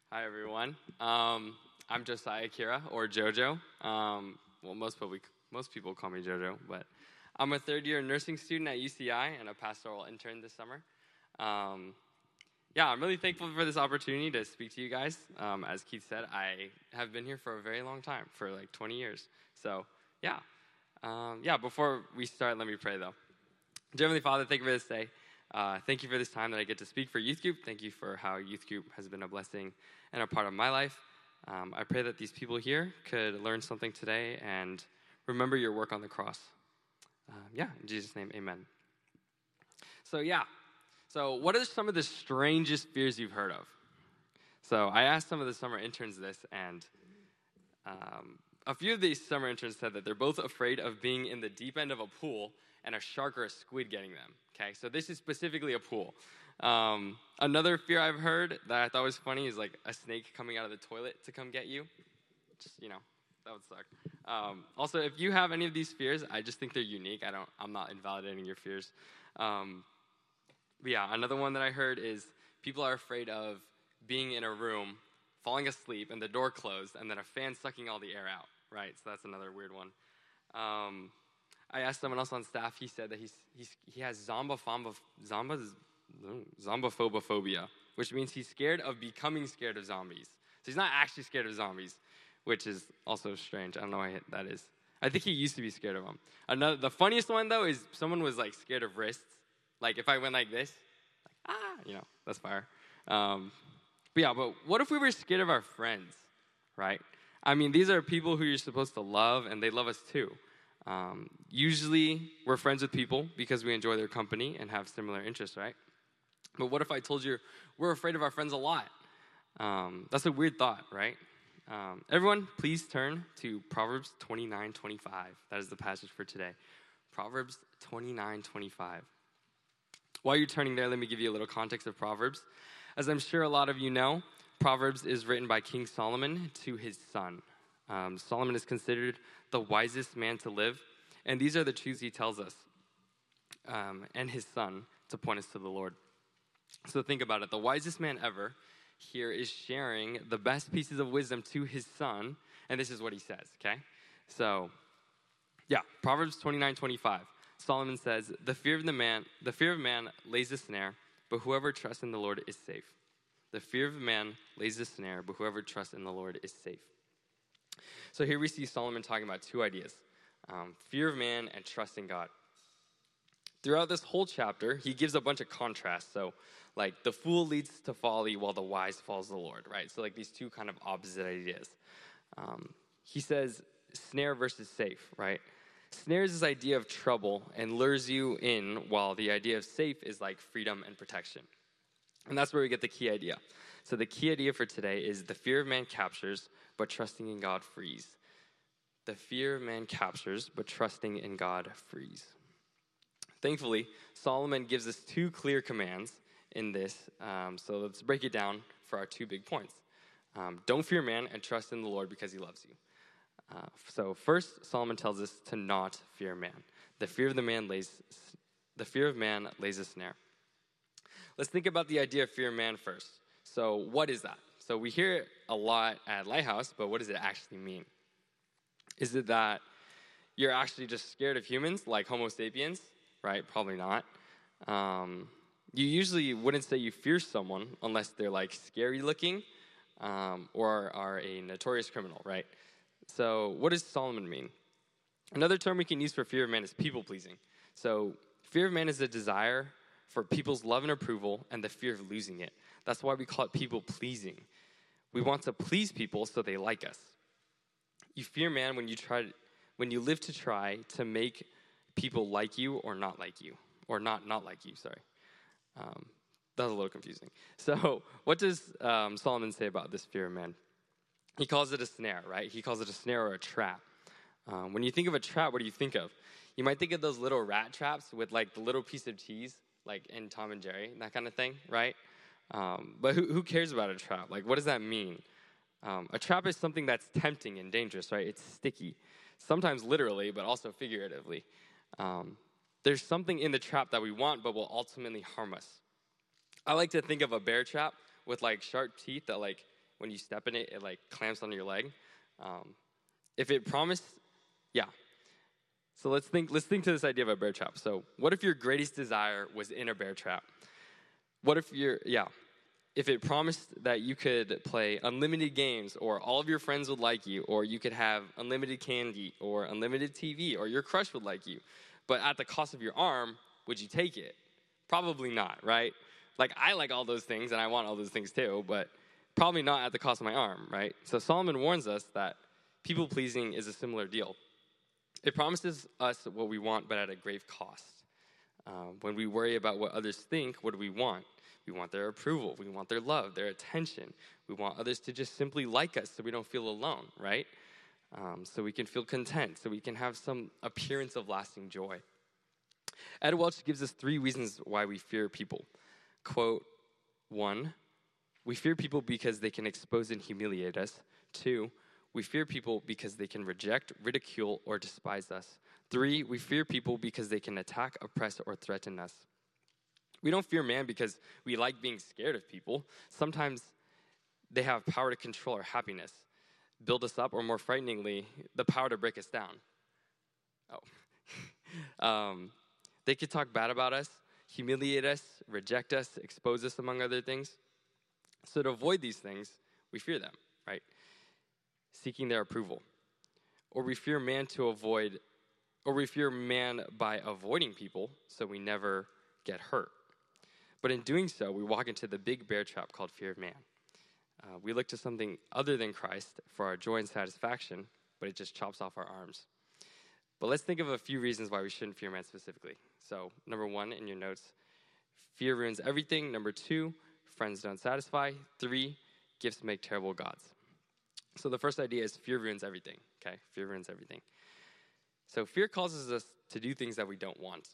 Hi, everyone. I'm Josiah Kira, or JoJo. Most people call me JoJo, but I'm a third-year nursing student at UCI and a pastoral intern this summer. I'm really thankful for this opportunity to speak to you guys. As Keith said, I have been here for a very long time, for like 20 years. So, before we start, let me pray, though. Dear Heavenly Father, thank you for this day. Thank you for this time that I get to speak for Youth Group. Thank you for how Youth Group has been a blessing and a part of my life. I pray that these people here could learn something today and remember your work on the cross. In Jesus' name, amen. So what are some of the strangest fears you've heard of? So I asked some of the summer interns this, and a few of these summer interns said that they're both afraid of being in the deep end of a pool and a shark or a squid getting them. Okay, so this is specifically a pool. Another fear I've heard that I thought was funny is like a snake coming out of the toilet to come get you. That would suck. Also, if you have any of these fears, I just think they're unique. I'm not invalidating your fears. Another one that I heard is people are afraid of being in a room, falling asleep, and the door closed, and then a fan sucking all the air out, right? So that's another weird one. I asked someone else on staff. He said that he has zombophobia, which means he's scared of becoming scared of zombies. So he's not actually scared of zombies, which is also strange. I don't know why that is. I think he used to be scared of them. The funniest one, though, is someone was like scared of wrists. Like if I went like this, that's fire. But what if we were scared of our friends, right? I mean, these are people who you're supposed to love, and they love us too. Usually, we're friends with people because we enjoy their company and have similar interests, right? But what if I told you we're afraid of our friends a lot? That's a weird thought, right? Everyone, please turn to Proverbs 29:25. That is the passage for today. Proverbs 29:25. While you're turning there, let me give you a little context of Proverbs. As I'm sure a lot of you know, Proverbs is written by King Solomon to his son. Solomon is considered the wisest man to live, and these are the truths he tells us and his son to point us to the Lord. So think about it. The wisest man ever here is sharing the best pieces of wisdom to his son, and this is what he says, okay? So, Proverbs 29:25. Solomon says, the fear of man lays a snare, but whoever trusts in the Lord is safe. The fear of man lays a snare, but whoever trusts in the Lord is safe. So here we see Solomon talking about two ideas, fear of man and trust in God. Throughout this whole chapter, he gives a bunch of contrasts. So like the fool leads to folly while the wise follows the Lord, right? So like these two kind of opposite ideas. He says snare versus safe, right? Snare is this idea of trouble and lures you in, while the idea of safe is like freedom and protection. And that's where we get the key idea. So the key idea for today is the fear of man captures, but trusting in God frees. The fear of man captures, but trusting in God frees. Thankfully, Solomon gives us two clear commands in this. So let's break it down for our two big points. Don't fear man and trust in the Lord because he loves you. So first, Solomon tells us to not fear man. The fear of man lays a snare. Let's think about the idea of fear of man first. So what is that? So we hear it a lot at Lighthouse, but what does it actually mean? Is it that you're actually just scared of humans, like Homo sapiens? Right? Probably not. You usually wouldn't say you fear someone unless they're like scary looking or are a notorious criminal, right? So what does Solomon mean? Another term we can use for fear of man is people-pleasing. So fear of man is a desire for people's love and approval and the fear of losing it. That's why we call it people-pleasing. We want to please people so they like us. You fear man when you live to try to make people like you or not like you, or not like you, sorry. That was a little confusing. So what does Solomon say about this fear of man? He calls it a snare, right? He calls it a snare or a trap. When you think of a trap, what do you think of? You might think of those little rat traps with like the little piece of cheese, like in Tom and Jerry, that kind of thing, right? But who cares about a trap? Like, what does that mean? A trap is something that's tempting and dangerous, right? It's sticky, sometimes literally, but also figuratively. There's something in the trap that we want, but will ultimately harm us. I like to think of a bear trap with like sharp teeth that like when you step in it, it like clamps on your leg. If it promised, yeah. So let's think to this idea of a bear trap. So what if your greatest desire was in a bear trap? What if if it promised that you could play unlimited games, or all of your friends would like you, or you could have unlimited candy, or unlimited TV, or your crush would like you, but at the cost of your arm, would you take it? Probably not, right? Like, I like all those things, and I want all those things too, but probably not at the cost of my arm, right? So Solomon warns us that people-pleasing is a similar deal. It promises us what we want, but at a grave cost. When we worry about what others think, what do we want? We want their approval. We want their love, their attention. We want others to just simply like us so we don't feel alone, right? So we can feel content, so we can have some appearance of lasting joy. Ed Welch gives us 3 reasons why we fear people. Quote, 1, we fear people because they can expose and humiliate us. 2, we fear people because they can reject, ridicule, or despise us. 3, we fear people because they can attack, oppress, or threaten us. We don't fear man because we like being scared of people. Sometimes they have power to control our happiness, build us up, or more frighteningly, the power to break us down. They could talk bad about us, humiliate us, reject us, expose us, among other things. So to avoid these things, we fear them, right? Seeking their approval. Or we fear man by avoiding people so we never get hurt. But in doing so, we walk into the big bear trap called fear of man. We look to something other than Christ for our joy and satisfaction, but it just chops off our arms. But let's think of a few reasons why we shouldn't fear man specifically. So, number 1 in your notes, fear ruins everything. Number 2, friends don't satisfy. 3, gifts make terrible gods. So the first idea is fear ruins everything, okay? Fear ruins everything. So fear causes us to do things that we don't want.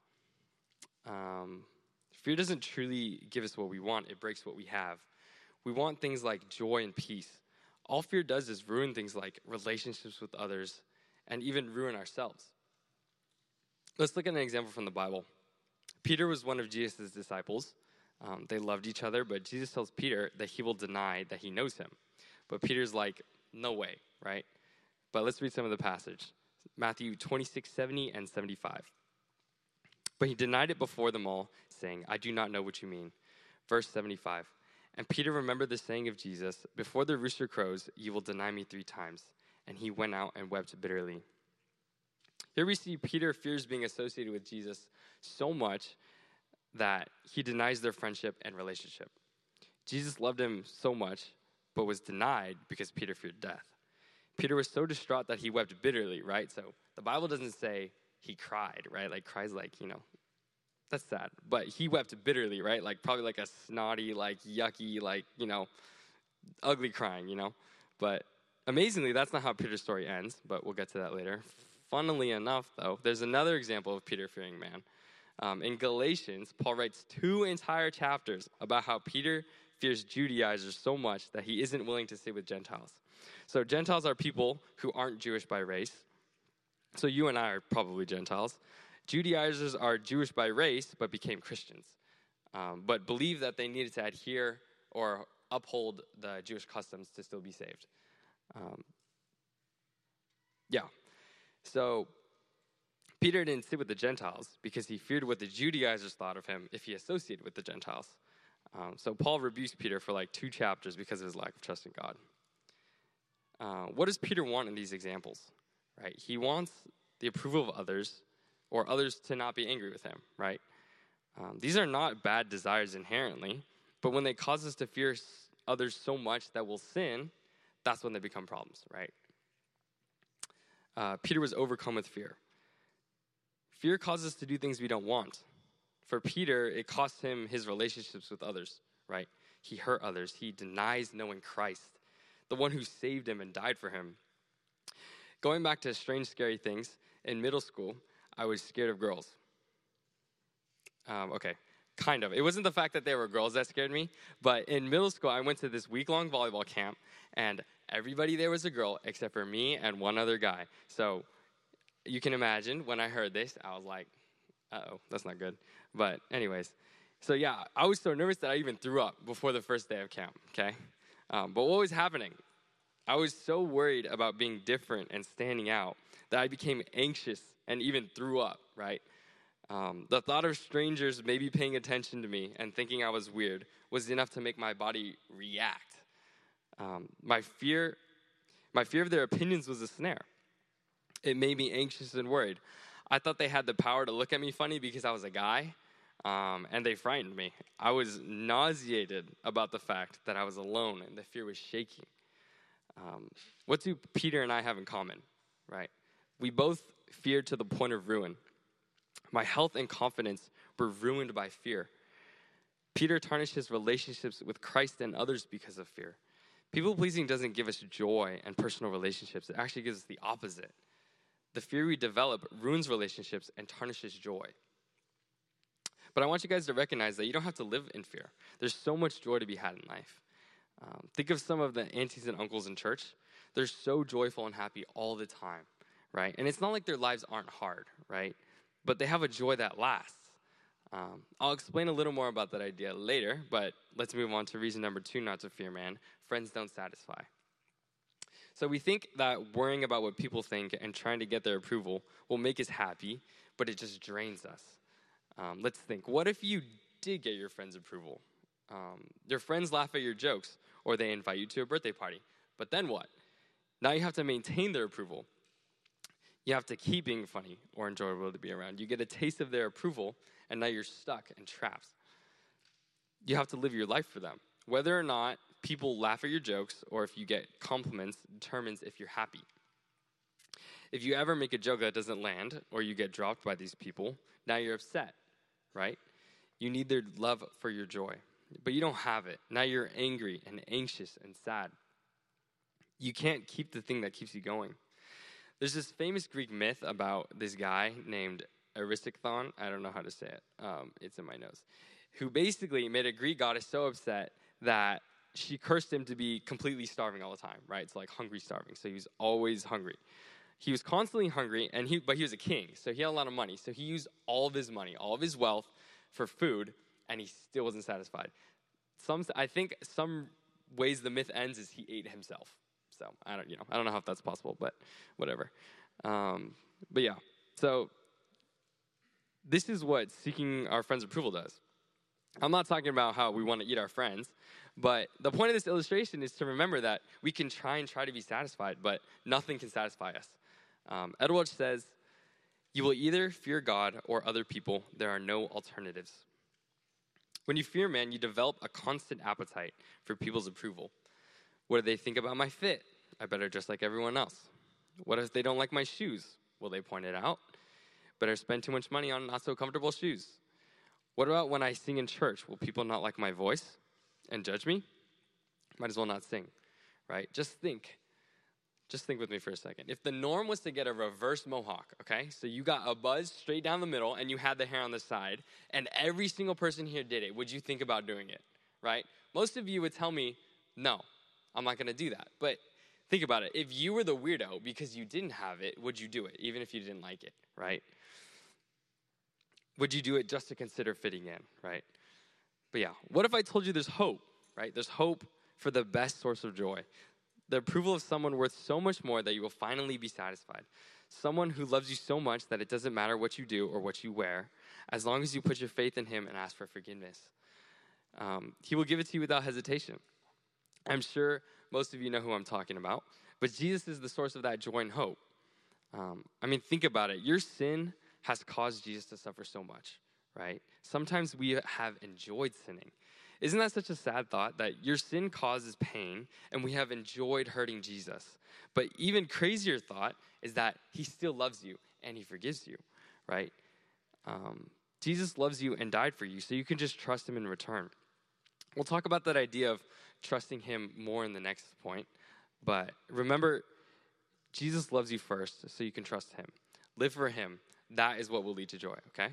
Fear doesn't truly give us what we want. It breaks what we have. We want things like joy and peace. All fear does is ruin things like relationships with others and even ruin ourselves. Let's look at an example from the Bible. Peter was one of Jesus' disciples. They loved each other, but Jesus tells Peter that he will deny that he knows him. But Peter's like, no way, right? But let's read some of the passage. Matthew 26, 70 and 75. But he denied it before them all, saying, I do not know what you mean. Verse 75. And Peter remembered the saying of Jesus, before the rooster crows, you will deny me 3 times. And he went out and wept bitterly. Here we see Peter fears being associated with Jesus so much that he denies their friendship and relationship. Jesus loved him so much, but was denied because Peter feared death. Peter was so distraught that he wept bitterly, right? So the Bible doesn't say he cried, right? Like, cries like, that's sad. But he wept bitterly, right? Like, probably like a snotty, like, yucky, like, ugly crying, But amazingly, that's not how Peter's story ends, but we'll get to that later. Funnily enough, though, there's another example of Peter fearing man. In Galatians, Paul writes 2 entire chapters about how Peter fears Judaizers so much that he isn't willing to sit with Gentiles. So Gentiles are people who aren't Jewish by race. So you and I are probably Gentiles. Judaizers are Jewish by race, but became Christians, but believe that they needed to adhere or uphold the Jewish customs to still be saved. So Peter didn't sit with the Gentiles because he feared what the Judaizers thought of him if he associated with the Gentiles. So Paul rebukes Peter for like 2 chapters because of his lack of trust in God. What does Peter want in these examples? Right? He wants the approval of others, or others to not be angry with him, right? These are not bad desires inherently, but when they cause us to fear others so much that we'll sin, that's when they become problems, right? Peter was overcome with fear. Fear causes us to do things we don't want. For Peter, it cost him his relationships with others, right? He hurt others. He denies knowing Christ, the one who saved him and died for him. Going back to strange, scary things, in middle school, I was scared of girls. Kind of. It wasn't the fact that they were girls that scared me, but in middle school, I went to this week-long volleyball camp, and everybody there was a girl except for me and one other guy. So you can imagine when I heard this, I was like, uh-oh, that's not good. But anyways, so yeah, I was so nervous that I even threw up before the first day of camp, okay? But what was happening? I was so worried about being different and standing out that I became anxious and even threw up, right? The thought of strangers maybe paying attention to me and thinking I was weird was enough to make my body react. My fear of their opinions was a snare. It made me anxious and worried. I thought they had the power to look at me funny because I was a guy, and they frightened me. I was nauseated about the fact that I was alone, and the fear was shaking. What do Peter and I have in common, right? We both feared to the point of ruin. My health and confidence were ruined by fear. Peter tarnished his relationships with Christ and others because of fear. People-pleasing doesn't give us joy and personal relationships. It actually gives us the opposite. The fear we develop ruins relationships and tarnishes joy. But I want you guys to recognize that you don't have to live in fear. There's so much joy to be had in life. Think of some of the aunties and uncles in church. They're so joyful and happy all the time, right? And it's not like their lives aren't hard, right? But they have a joy that lasts. I'll explain a little more about that idea later, but let's move on to reason number 2 not to fear man. Friends don't satisfy. So we think that worrying about what people think and trying to get their approval will make us happy, but it just drains us. Let's think, what if you did get your friends' approval? Your friends laugh at your jokes, or they invite you to a birthday party. But then what? Now you have to maintain their approval. You have to keep being funny or enjoyable to be around. You get a taste of their approval, and now you're stuck and trapped. You have to live your life for them. Whether or not people laugh at your jokes or if you get compliments determines if you're happy. If you ever make a joke that doesn't land or you get dropped by these people, now you're upset, right? You need their love for your joy, but you don't have it. Now you're angry and anxious and sad. You can't keep the thing that keeps you going. There's this famous Greek myth about this guy named Aristophon. I don't know how to say it. It's in my notes. Who basically made a Greek goddess so upset that she cursed him to be completely starving all the time, right? It's like hungry starving. So he was always hungry. He was constantly hungry, but he was a king, so he had a lot of money. So he used all of his money, all of his wealth for food, and he still wasn't satisfied. I think some ways the myth ends is he ate himself. So I don't know if that's possible, but whatever. But yeah, so this is what seeking our friends' approval does. I'm not talking about how we want to eat our friends, but the point of this illustration is to remember that we can try to be satisfied, but nothing can satisfy us. Edwards says, "You will either fear God or other people. There are no alternatives." When you fear man, you develop a constant appetite for people's approval. What do they think about my fit? I better dress like everyone else. What if they don't like my shoes? Will they point it out? Better spend too much money on not so comfortable shoes. What about when I sing in church? Will people not like my voice and judge me? Might as well not sing, right? Just think with me for a second. If the norm was to get a reverse mohawk, okay? So you got a buzz straight down the middle and you had the hair on the side, and every single person here did it, would you think about doing it, right? Most of you would tell me, no, I'm not going to do that. But think about it. If you were the weirdo because you didn't have it, would you do it, even if you didn't like it, right? Would you do it just to consider fitting in, right? But yeah, what if I told you there's hope, right? There's hope for the best source of joy. The approval of someone worth so much more that you will finally be satisfied. Someone who loves you so much that it doesn't matter what you do or what you wear, as long as you put your faith in him and ask for forgiveness. He will give it to you without hesitation. I'm sure most of you know who I'm talking about, but Jesus is the source of that joy and hope. Think about it. Your sin has caused Jesus to suffer so much, right? Sometimes we have enjoyed sinning. Isn't that such a sad thought that your sin causes pain and we have enjoyed hurting Jesus? But even crazier thought is that he still loves you and he forgives you, right? Jesus loves you and died for you, so you can just trust him in return. We'll talk about that idea of trusting him more in the next point. But remember, Jesus loves you first, so you can trust him. Live for him. That is what will lead to joy, okay?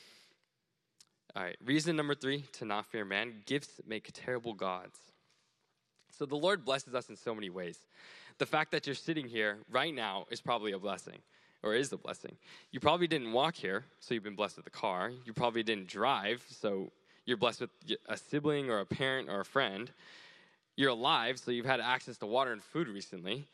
All right, reason number 3, to not fear man. Gifts make terrible gods. So the Lord blesses us in so many ways. The fact that you're sitting here right now is probably a blessing, or is a blessing. You probably didn't walk here, so you've been blessed with a car. You probably didn't drive, so you're blessed with a sibling or a parent or a friend. You're alive, so you've had access to water and food recently.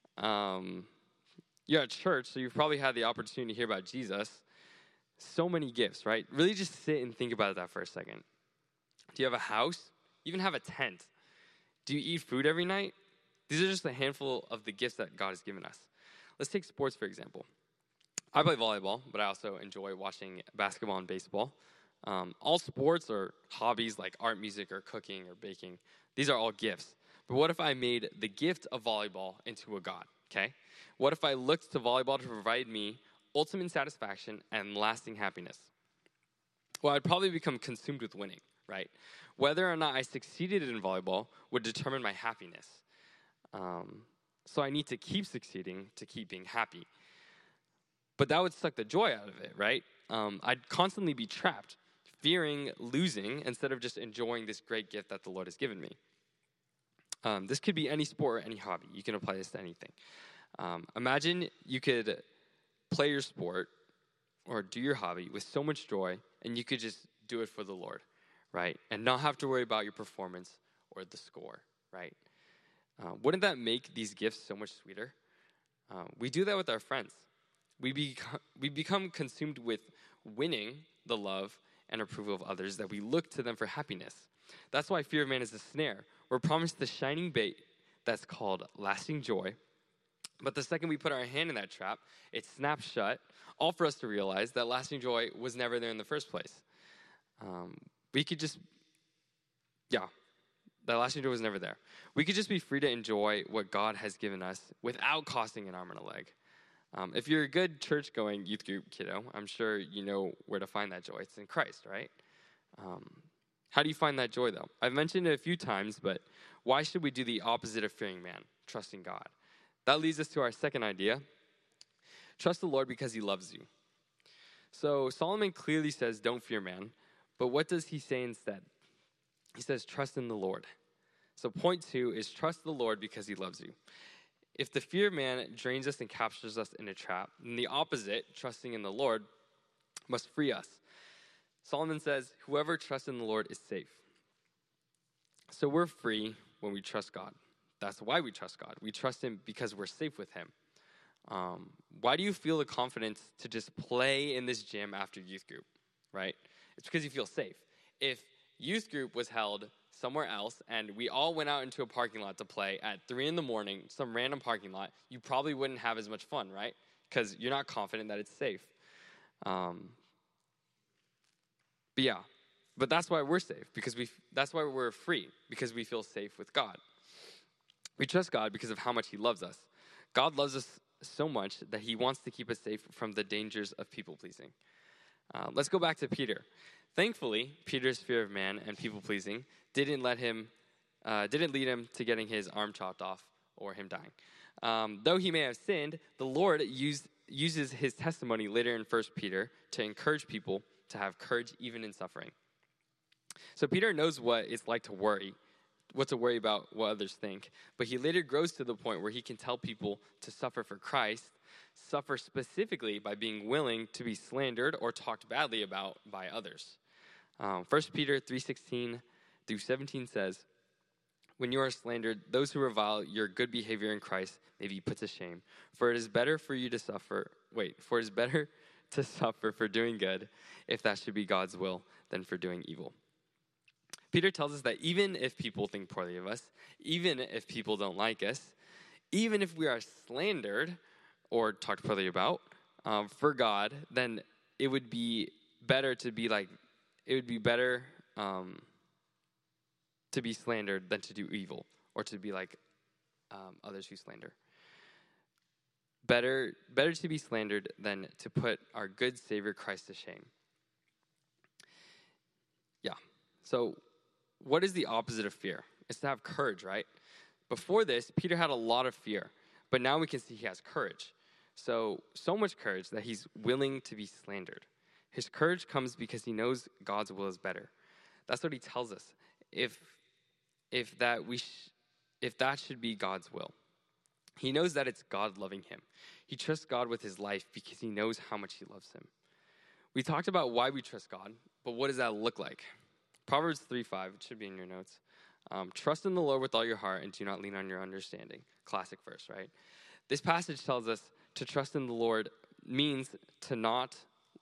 You're at church, so you've probably had the opportunity to hear about Jesus. So many gifts, right? Really just sit and think about that for a second. Do you have a house? You even have a tent. Do you eat food every night? These are just a handful of the gifts that God has given us. Let's take sports, for example. I play volleyball, but I also enjoy watching basketball and baseball. All sports or hobbies like art, music, or cooking or baking, these are all gifts. But what if I made the gift of volleyball into a god, okay? What if I looked to volleyball to provide me ultimate satisfaction and lasting happiness? Well, I'd probably become consumed with winning, right? Whether or not I succeeded in volleyball would determine my happiness. So I need to keep succeeding to keep being happy. But that would suck the joy out of it, right? I'd constantly be trapped, fearing losing instead of just enjoying this great gift that the Lord has given me. This could be any sport or any hobby. You can apply this to anything. Imagine you could play your sport or do your hobby with so much joy, and you could just do it for the Lord, right? And not have to worry about your performance or the score, right? Wouldn't that make these gifts so much sweeter? We do that with our friends. We become consumed with winning the love and approval of others that we look to them for happiness. That's why fear of man is a snare. We're promised the shining bait that's called lasting joy. But the second we put our hand in that trap, it snaps shut, all for us to realize that lasting joy was never there in the first place. That lasting joy was never there. We could just be free to enjoy what God has given us without costing an arm and a leg. If you're a good church-going youth group kiddo, I'm sure you know where to find that joy. It's in Christ, right? How do you find that joy, though? I've mentioned it a few times, but why should we do the opposite of fearing man, trusting God? That leads us to our second idea. Trust the Lord because he loves you. So Solomon clearly says, don't fear man, but what does he say instead? He says, trust in the Lord. So point 2 is trust the Lord because he loves you. If the fear of man drains us and captures us in a trap, then the opposite, trusting in the Lord, must free us. Solomon says, whoever trusts in the Lord is safe. So we're free when we trust God. That's why we trust God. We trust him because we're safe with him. Why do you feel the confidence to just play in this gym after youth group, right? It's because you feel safe. If youth group was held somewhere else and we all went out into a parking lot to play at 3 a.m, some random parking lot, you probably wouldn't have as much fun, right? Because you're not confident that it's safe. But that's why we're safe, because that's why we're free, because we feel safe with God. We trust God because of how much he loves us. God loves us so much that he wants to keep us safe from the dangers of people-pleasing. Let's go back to Peter. Thankfully, Peter's fear of man and people-pleasing didn't lead him to getting his arm chopped off or him dying. Though he may have sinned, the Lord uses his testimony later in 1 Peter to encourage people to have courage even in suffering. So Peter knows what it's like to worry about what others think, but he later grows to the point where he can tell people to suffer for Christ, suffer specifically by being willing to be slandered or talked badly about by others. 1 Peter 3:16 through 17 says, when you are slandered, those who revile your good behavior in Christ may be put to shame. For it is better to suffer for doing good, if that should be God's will, than for doing evil. Peter tells us that even if people think poorly of us, even if people don't like us, even if we are slandered or talked poorly about for God, then it would be better to be slandered than to do evil or to be like others who slander. Better to be slandered than to put our good Savior Christ to shame. Yeah. So what is the opposite of fear? It's to have courage, right? Before this, Peter had a lot of fear, but now we can see he has courage. So much courage that he's willing to be slandered. His courage comes because he knows God's will is better. That's what he tells us. If that should be God's will. He knows that it's God loving him. He trusts God with his life because he knows how much he loves him. We talked about why we trust God, but what does that look like? Proverbs 3:5, it should be in your notes. Trust in the Lord with all your heart and do not lean on your understanding. Classic verse, right? This passage tells us to trust in the Lord means not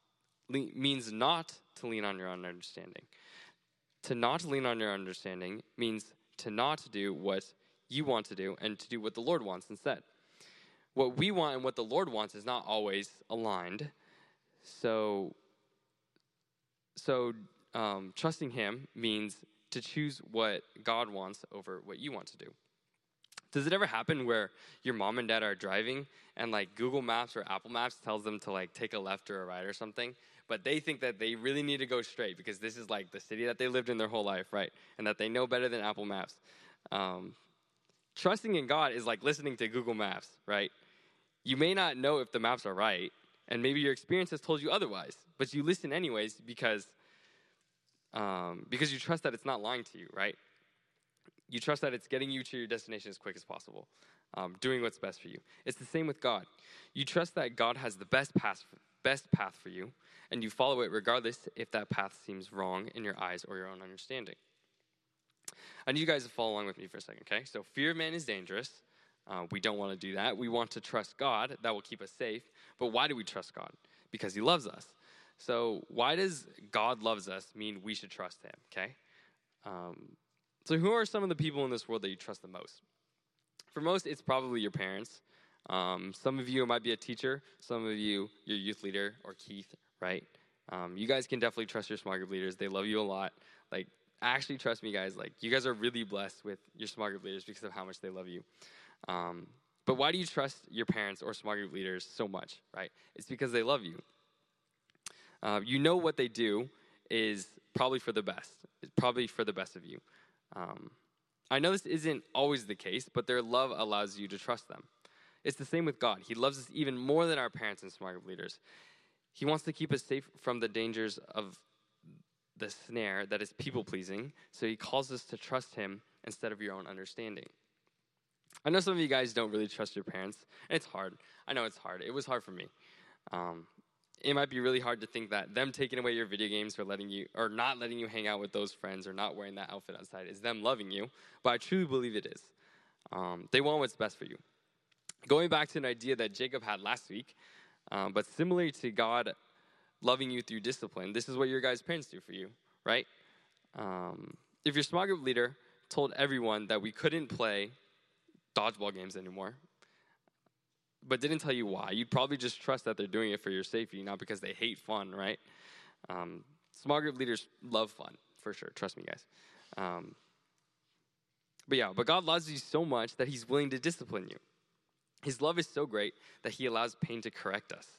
to lean on your own understanding. To not lean on your understanding means to not do what you want to do and to do what the Lord wants instead. What we want and what the Lord wants is not always aligned. So trusting him means to choose what God wants over what you want to do. Does it ever happen where your mom and dad are driving and like Google Maps or Apple Maps tells them to like take a left or a right or something, but they think that they really need to go straight because this is like the city that they lived in their whole life, right? And that they know better than Apple Maps. Trusting in God is like listening to Google Maps, right? You may not know if the maps are right, and maybe your experience has told you otherwise, but you listen anyways because you trust that it's not lying to you, right? You trust that it's getting you to your destination as quick as possible, doing what's best for you. It's the same with God. You trust that God has the best path for you, and you follow it regardless if that path seems wrong in your eyes or your own understanding. I need you guys to follow along with me for a second, okay? So fear of man is dangerous. We don't want to do that. We want to trust God. That will keep us safe. But why do we trust God? Because he loves us. So why does God loves us mean we should trust him, okay? So who are some of the people in this world that you trust the most? For most, it's probably your parents. Some of you, it might be a teacher. Some of you, your youth leader or Keith, right? You guys can definitely trust your small group leaders. They love you a lot. Like, actually, trust me, guys. Like, you guys are really blessed with your small group leaders because of how much they love you. But why do you trust your parents or small group leaders so much, right? It's because they love you. You know what they do is probably for the best. It's probably for the best of you. I know this isn't always the case, but their love allows you to trust them. It's the same with God. He loves us even more than our parents and small group leaders. He wants to keep us safe from the dangers of the snare that is people-pleasing, so he calls us to trust him instead of your own understanding. I know some of you guys don't really trust your parents, and it's hard. I know it's hard. It was hard for me. It might be really hard to think that them taking away your video games or not letting you hang out with those friends or not wearing that outfit outside is them loving you, but I truly believe it is. They want what's best for you. Going back to an idea that Jacob had last week, but similar to God loving you through discipline, this is what your guys' parents do for you, right? If your small group leader told everyone that we couldn't play dodgeball games anymore, but didn't tell you why, you'd probably just trust that they're doing it for your safety, not because they hate fun, right? Small group leaders love fun, for sure. Trust me, guys. But God loves you so much that he's willing to discipline you. His love is so great that he allows pain to correct us.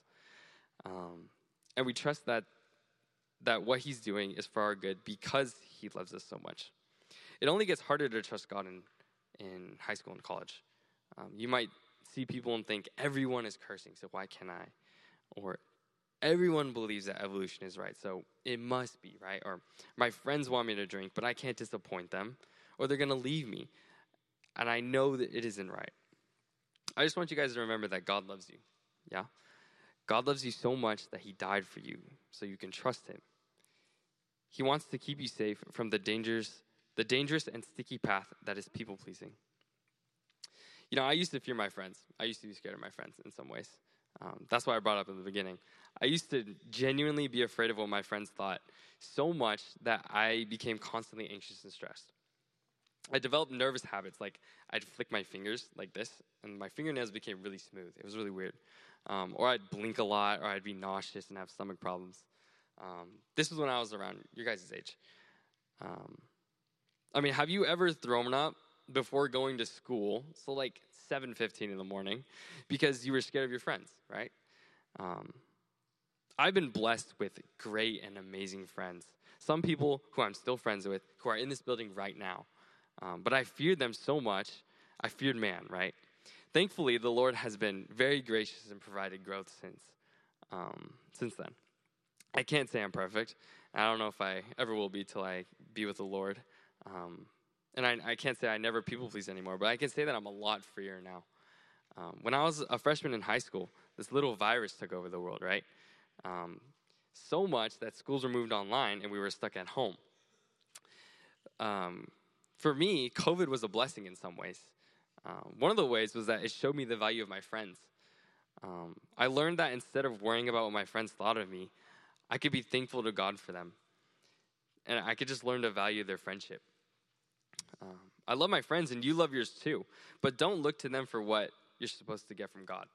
And we trust that what he's doing is for our good because he loves us so much. It only gets harder to trust God in high school and college. You might see people and think, everyone is cursing, so why can't I? Or everyone believes that evolution is right, so it must be, right? Or my friends want me to drink, but I can't disappoint them, or they're going to leave me, and I know that it isn't right. I just want you guys to remember that God loves you, yeah? God loves you so much that he died for you, so you can trust him. He wants to keep you safe from the dangerous and sticky path that is people-pleasing. You know, I used to fear my friends. I used to be scared of my friends in some ways. That's why I brought up in the beginning. I used to genuinely be afraid of what my friends thought so much that I became constantly anxious and stressed. I developed nervous habits, like I'd flick my fingers like this, and my fingernails became really smooth. It was really weird. Or I'd blink a lot, or I'd be nauseous and have stomach problems. This was when I was around your guys' age. Have you ever thrown up before going to school, so like 7:15 in the morning, because you were scared of your friends, right? I've been blessed with great and amazing friends. Some people who I'm still friends with, who are in this building right now. But I feared them so much, I feared man, right? Thankfully, the Lord has been very gracious and provided growth since then. I can't say I'm perfect. I don't know if I ever will be till I be with the Lord. And I can't say I never people please anymore, but I can say that I'm a lot freer now. When I was a freshman in high school, this little virus took over the world, right? So much that schools were moved online and we were stuck at home. For me, COVID was a blessing in some ways. One of the ways was that it showed me the value of my friends. I learned that instead of worrying about what my friends thought of me, I could be thankful to God for them. And I could just learn to value their friendship. I love my friends, and you love yours too. But don't look to them for what you're supposed to get from God.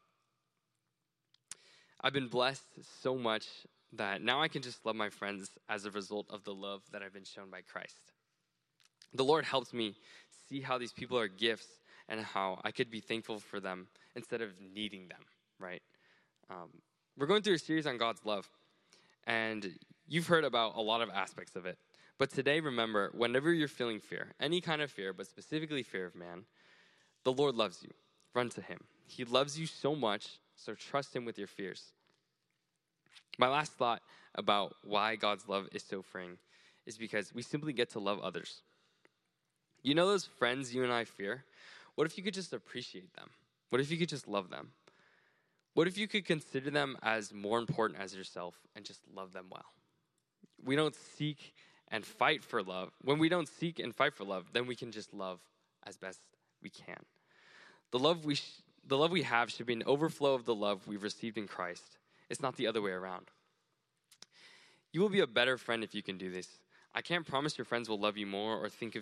I've been blessed so much that now I can just love my friends as a result of the love that I've been shown by Christ. The Lord helps me see how these people are gifts and how I could be thankful for them instead of needing them, right? We're going through a series on God's love, and you've heard about a lot of aspects of it. But today, remember, whenever you're feeling fear, any kind of fear, but specifically fear of man, the Lord loves you. Run to him. He loves you so much, so trust him with your fears. My last thought about why God's love is so freeing is because we simply get to love others. You know those friends you and I fear? What if you could just appreciate them? What if you could just love them? What if you could consider them as more important as yourself and just love them well? We don't seek and fight for love. When we don't seek and fight for love, then we can just love as best we can. The love we have should be an overflow of the love we've received in Christ. It's not the other way around. You will be a better friend if you can do this. I can't promise your friends will love you more or think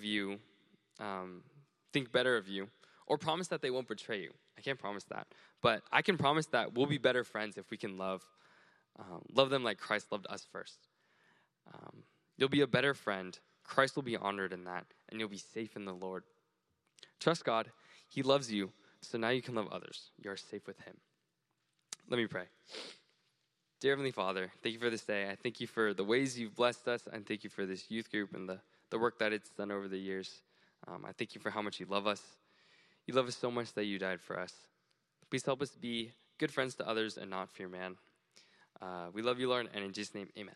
better of you, or promise that they won't betray you. I can't promise that. But I can promise that we'll be better friends if we can love them like Christ loved us first. You'll be a better friend. Christ will be honored in that, and you'll be safe in the Lord. Trust God. He loves you, so now you can love others. You are safe with him. Let me pray. Dear Heavenly Father, thank you for this day. I thank you for the ways you've blessed us, and thank you for this youth group and the work that it's done over the years. I thank you for how much you love us. You love us so much that you died for us. Please help us be good friends to others and not fear man. We love you, Lord, and in Jesus' name, amen.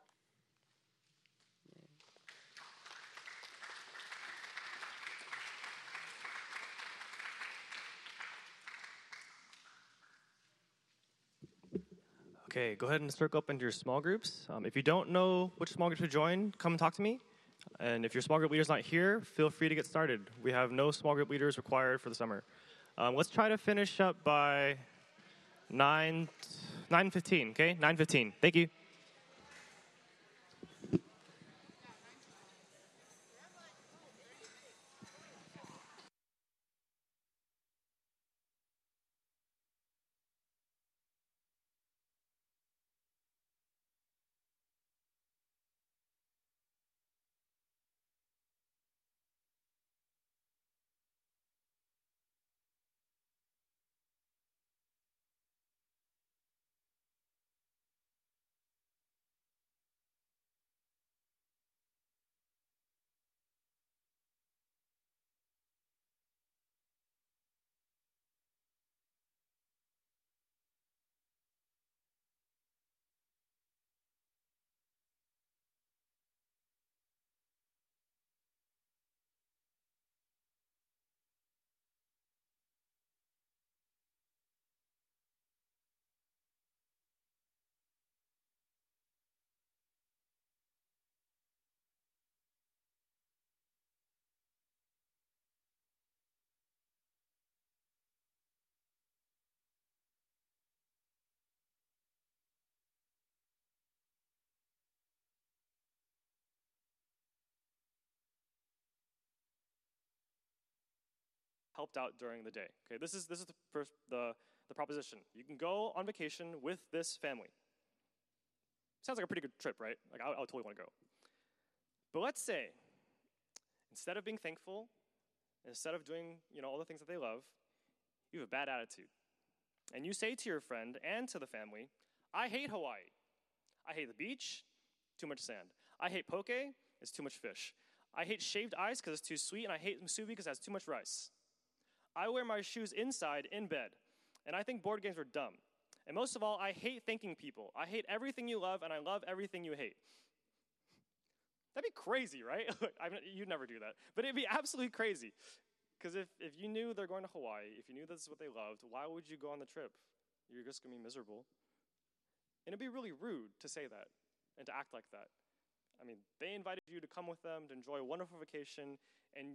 Okay, go ahead and circle up into your small groups. If you don't know which small group to join, come and talk to me. And if your small group leader's not here, feel free to get started. We have no small group leaders required for the summer. Let's try to finish up by 9:15, okay? 9:15. Thank you. Helped out during the day. Okay, this is the first the proposition. You can go on vacation with this family. Sounds like a pretty good trip, right? Like I would totally want to go. But let's say instead of being thankful, instead of doing all the things that they love, you have a bad attitude, and you say to your friend and to the family, "I hate Hawaii. I hate the beach. Too much sand. I hate poke. It's too much fish. I hate shaved ice because it's too sweet, and I hate musubi because it has too much rice. I wear my shoes inside in bed, and I think board games are dumb. And most of all, I hate thanking people. I hate everything you love, and I love everything you hate." That'd be crazy, right? You'd never do that. But it'd be absolutely crazy. Because if you knew they're going to Hawaii, if you knew this is what they loved, why would you go on the trip? You're just going to be miserable. And it'd be really rude to say that and to act like that. I mean, they invited you to come with them to enjoy a wonderful vacation,